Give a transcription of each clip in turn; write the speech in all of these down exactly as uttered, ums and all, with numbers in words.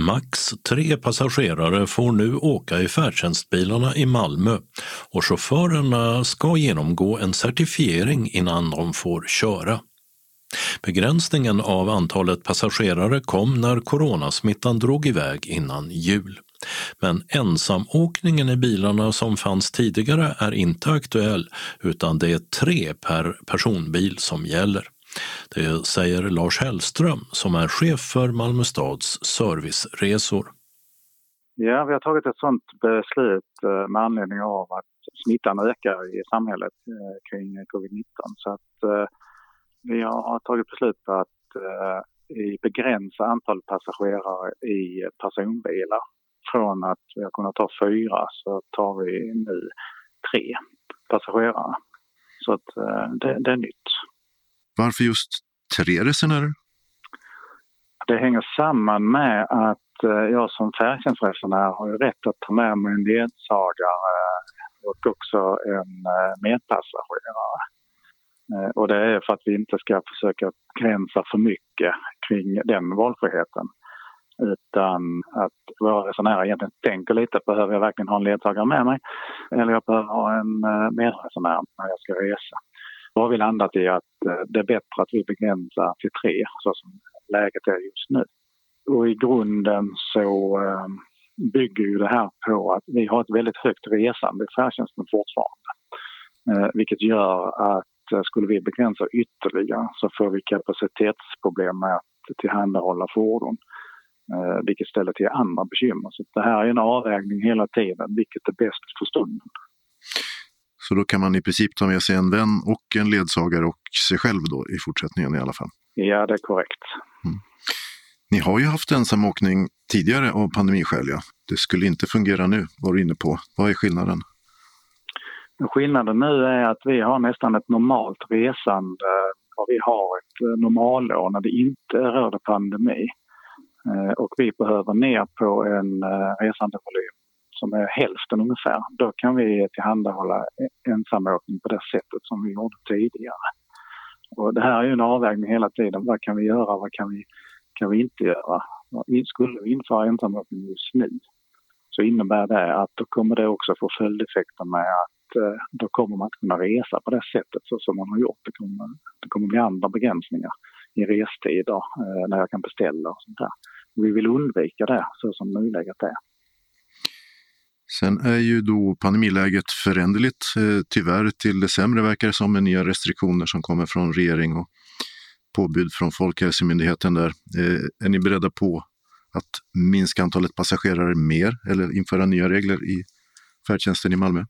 Max tre passagerare får nu åka i färdtjänstbilarna i Malmö och chaufförerna ska genomgå en certifiering innan de får köra. Begränsningen av antalet passagerare kom när coronasmittan drog iväg innan jul. Men ensamåkningen i bilarna som fanns tidigare är inte aktuell, utan det är tre per personbil som gäller. Det säger Lars Hellström som är chef för Malmö stads serviceresor. Ja, vi har tagit ett sådant beslut med anledning av att smittan ökar i samhället kring covid nitton. Så att vi har tagit beslut på att begränsa antalet passagerare i personbilar. Från att vi har kunnat ta fyra så tar vi nu tre passagerare. Så att det, det är nytt. Varför just tre resenärer? Det hänger samman med att jag som färdtjänstresenär har ju rätt att ta med mig en ledsagare och också en medpassagerare. Och det är för att vi inte ska försöka gränsa för mycket kring den valfriheten. Utan att våra resenärer egentligen tänker lite, behöver jag verkligen ha en ledsagare med mig? Eller jag behöver ha en medresenär när jag ska resa. Då har vi landat i att det är bättre att vi begränsar till tre, så som läget är just nu. Och i grunden så bygger ju det här på att vi har ett väldigt högt resande i färdtjänsten fortfarande. Vilket gör att skulle vi begränsa ytterligare så får vi kapacitetsproblem med att tillhandahålla fordon. Vilket ställer till andra bekymmer. Så det här är en avvägning hela tiden, vilket är bäst för stunden. Så då kan man i princip ta med sig en vän och en ledsagare och sig själv då i fortsättningen i alla fall? Ja, det är korrekt. Mm. Ni har ju haft ensamåkning tidigare av pandemiskäl, ja. Det skulle inte fungera nu, var du inne på. Vad är skillnaden? Skillnaden nu är att vi har nästan ett normalt resande och vi har ett normalår när det inte råder pandemi. Och vi behöver ner på en resandevolym som är hälften ungefär. Då kan vi tillhandahålla ensamåkning på det sättet som vi gjorde tidigare. Och det här är ju en avvägning hela tiden. Vad kan vi göra? Vad kan vi, kan vi inte göra? Skulle vi införa ensamåkning just nu så innebär det att då kommer det också få följdeffekter med att då kommer man att kunna resa på det sättet så som man har gjort. Det kommer, det kommer bli andra begränsningar i restider när jag kan beställa och sånt där. Vi vill undvika det så som nuläget är. Sen är ju då pandemiläget föränderligt, tyvärr till det sämre verkar det som, med nya restriktioner som kommer från regering och påbud från Folkhälsomyndigheten där. Är ni beredda på att minska antalet passagerare mer eller införa nya regler i färdtjänsten i Malmö?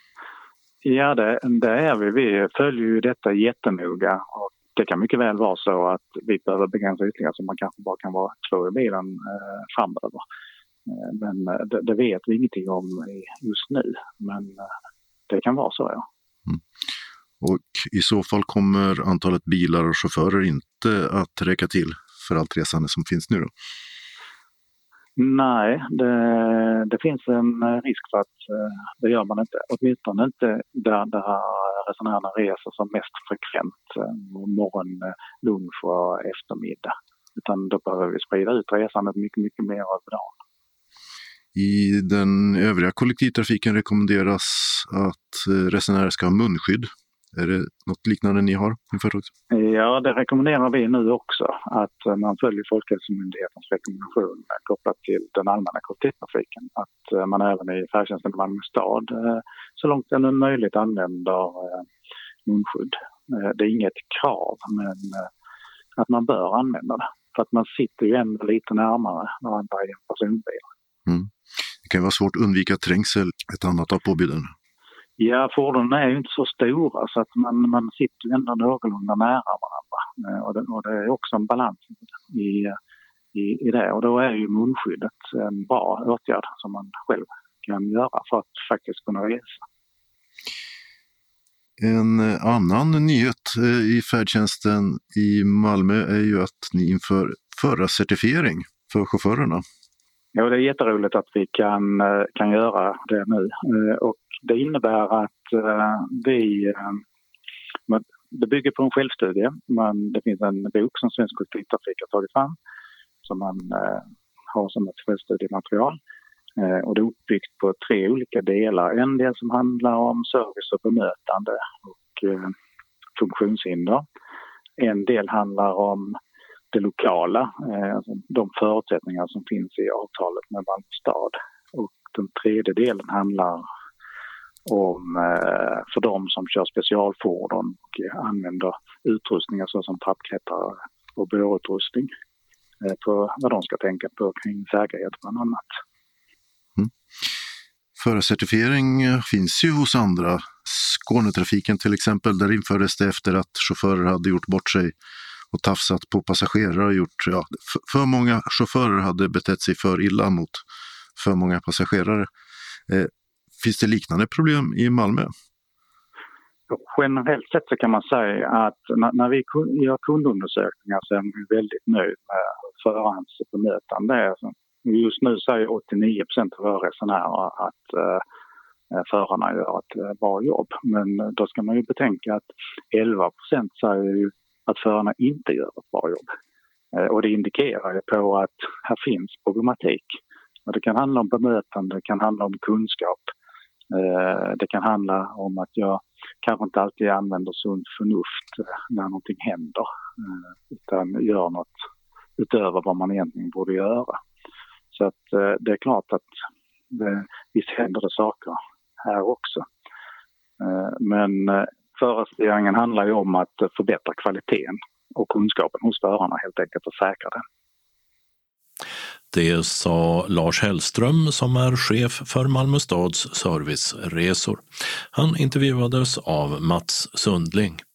Ja, det, det är vi. Vi följer ju detta jättenoga och det kan mycket väl vara så att vi behöver begränsa ytterligare så man kanske bara kan vara två i bilen eh, framöver. Eh, men det, det vet vi ingenting om just nu. Men eh, det kan vara så, ja. Mm. Och i så fall kommer antalet bilar och chaufförer inte att räcka till för allt resande som finns nu då? Nej, det, det finns en risk för att eh, det gör man inte. Åtminstone inte där, där resenärerna reser som mest frekvent eh, morgon, lunch och eftermiddag. Utan då behöver vi sprida ut resandet mycket, mycket mer över dagen. I den övriga kollektivtrafiken rekommenderas att resenärer ska ha munskydd. Är det något liknande ni har infört också? Ja, det rekommenderar vi nu också. Att man följer Folkhälsomyndighetens rekommendation kopplat till den allmänna kollektivtrafiken. Att man även i färdtjänsten i Malmö stad så långt det är möjligt använder munskydd. Det är inget krav, men att man bör använda det. För att man sitter ju ändå lite närmare varandra i en personbil. Mm. Det kan vara svårt att undvika trängsel, ett annat av påbuden. Ja, fordonen är ju inte så stora så att man, man sitter ändå någorlunda nära varandra. Och det, och det är också en balans i, i, i det. Och då är ju munskyddet en bra åtgärd som man själv kan göra för att faktiskt kunna resa. En annan nyhet i färdtjänsten i Malmö är ju att ni inför förarcertifiering för chaufförerna. Ja, det är jätteroligt att vi kan, kan göra det nu. Och det innebär att vi, det bygger på en självstudie. Man, det finns en bok som Svensk kollektivtrafik har tagit fram som man ha som ett självstudiematerial. Och det är uppbyggt på tre olika delar. En del som handlar om service och bemötande och eh, funktionshinder. En del handlar om det lokala, eh, alltså de förutsättningar som finns i avtalet med Malmö stad. Och den tredje delen handlar om eh, för de som kör specialfordon och använder utrustningar såsom trappklättrare och bårutrustning. Eh, på vad de ska tänka på kring säkerhet bland annat. Mm. Förarcertifiering finns ju hos andra. Skånetrafiken till exempel, där infördes det efter att chaufförer hade gjort bort sig och tafsat på passagerare och gjort, ja, för många chaufförer hade betett sig för illa mot för många passagerare. Eh, finns det liknande problem i Malmö? Generellt sett så kan man säga att när, när vi gör kundundersökningar så är vi väldigt nöjda med förarens bemötande. Just nu säger åttionio procent av våra resenärer att eh, förarna gör ett eh, bra jobb. Men då ska man ju betänka att elva procent säger ju att förarna inte gör ett bra jobb. Eh, och det indikerar ju på att här finns problematik. Och det kan handla om bemötande, det kan handla om kunskap. Eh, det kan handla om att jag kanske inte alltid använder sunt förnuft när någonting händer. Eh, utan gör något utöver vad man egentligen borde göra. Så att eh, det är klart att det, visst händer det saker här också. Eh, men eh, förarstyrningen handlar ju om att förbättra kvaliteten och kunskapen hos förarna helt enkelt och säkra den. Det sa Lars Hellström som är chef för Malmö stads serviceresor. Han intervjuades av Mats Sundling.